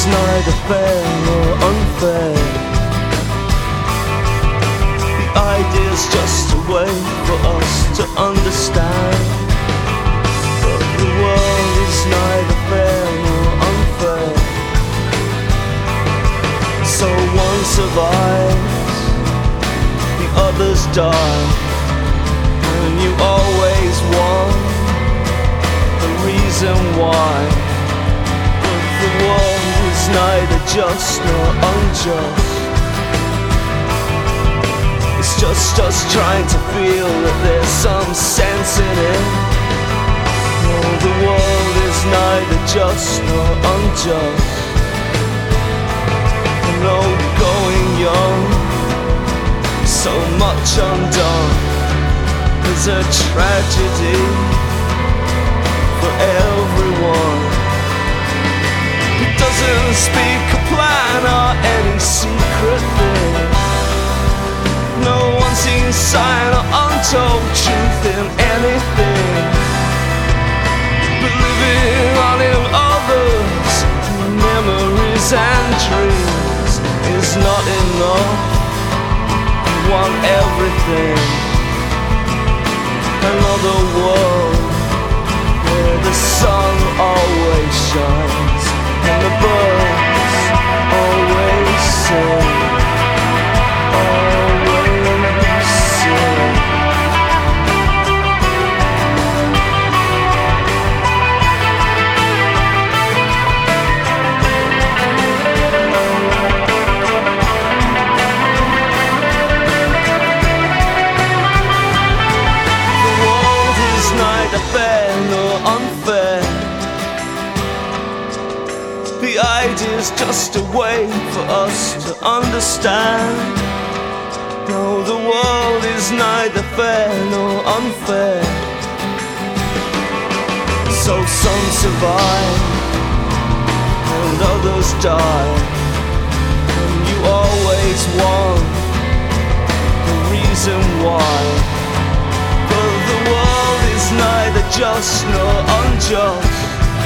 is neither fair nor unfair. The idea's just a way for us to understand. But the world is neither fair nor unfair. So one survives, the others die, and you always want the reason why. But the world is neither just nor unjust. It's just us trying to feel that there's some sense in it. No, the world is neither just nor unjust. No, going young, so much undone. There's a tragedy for everyone. It doesn't speak a plan or any secret thing. No unseen sign or untold truth in anything. But living on in others' memories and dreams is not enough. You want everything. Another world where the sun always shines and the birds always sing. Always sing. Fair nor unfair. The idea's just a way for us to understand. No, the world is neither fair nor unfair. So some survive and others die, and you always want the reason why. But the world is neither just nor unjust.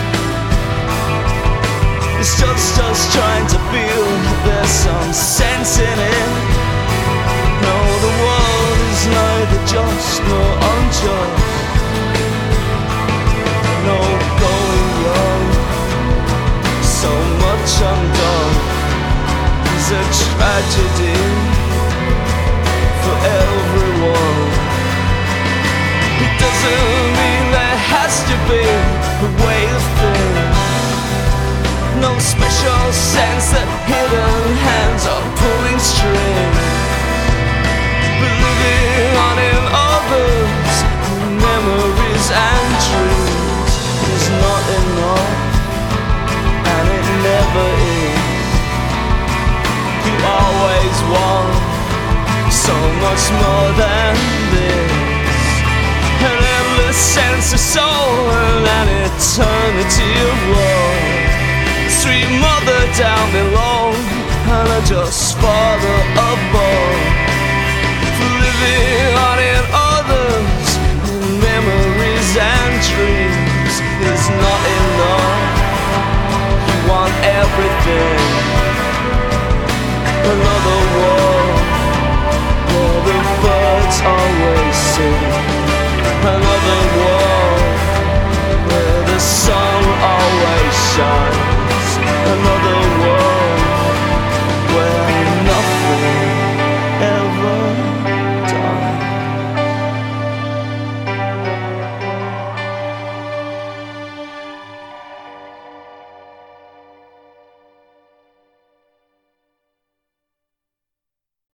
It's just us trying to feel there's some sense in it. No, the world is neither just nor unjust. No, going young, so much undone. Is a tragedy for everyone. It doesn't mean there has to be a way of things. No special sense that hidden hands are pulling strings. But living on in others' memories and dreams is not enough, and it never is. You always want so much more than this. An endless sense of soul and an eternity of love. Sweet mother down below, and a just father above.